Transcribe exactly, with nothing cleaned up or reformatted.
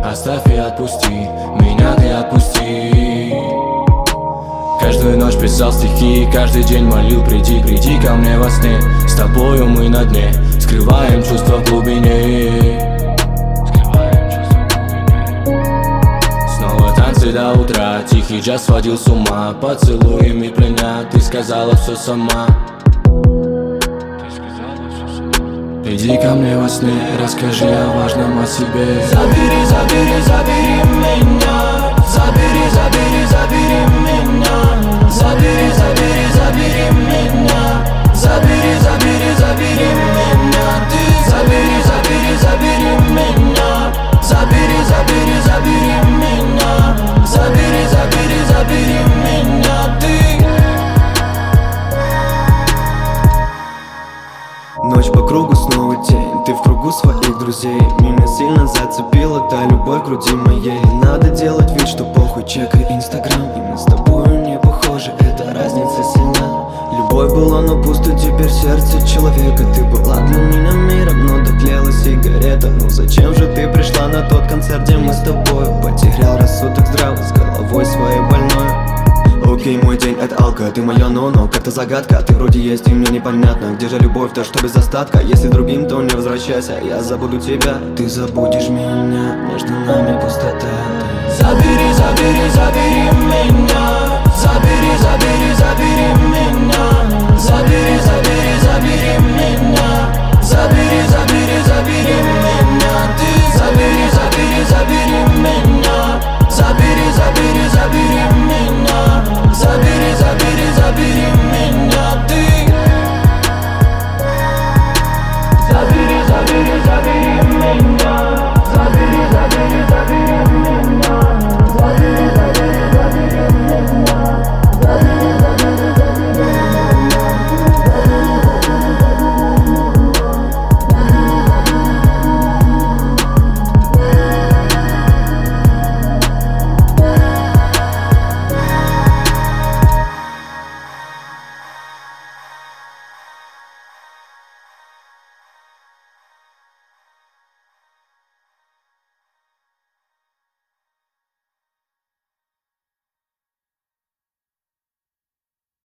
Оставь и отпусти, меня ты отпусти. Каждую ночь писал стихи, каждый день молил: приди, приди ко мне во сне. С тобою мы на дне, скрываем чувства в глубине. Снова танцы до утра, тихий джаз сводил с ума. Поцелуями пленя, ты сказала все сама. Иди ко мне во сне, расскажи о важном о себе. Забери, забери, забери меня. Забери, забери, забери меня. Забери, забери, забери меня. Забери, забери, забери меня. Ты забери, забери, забери меня. Забери, забери, забери меня. Забери, забери, забери меня. Ты. Ночь по кругу, снова день, ты в кругу своих друзей. Меня сильно зацепила та любовь в груди моей. Надо делать вид, что похуй, чекай инстаграм. И мы с тобою не похожи, эта разница сильна. Любовь была, но пусто теперь сердце человека. Ты была для меня миром, но дотлела сигарета. Ну зачем же ты пришла на тот концерт, где мы с тобою? Потерял рассудок здраво, с головой своей больной. Окей, мой день это алка, ты моя но-но, как-то загадка. Ты вроде есть и мне непонятно, где же любовь-то, что без остатка? Если другим, то не возвращайся, я забуду тебя. Ты забудешь меня, между нами пустота. Забери, забери, забери меня. Забери, забери, забери меня. Забери, забери, забери меня. Забери, забери, забери меня.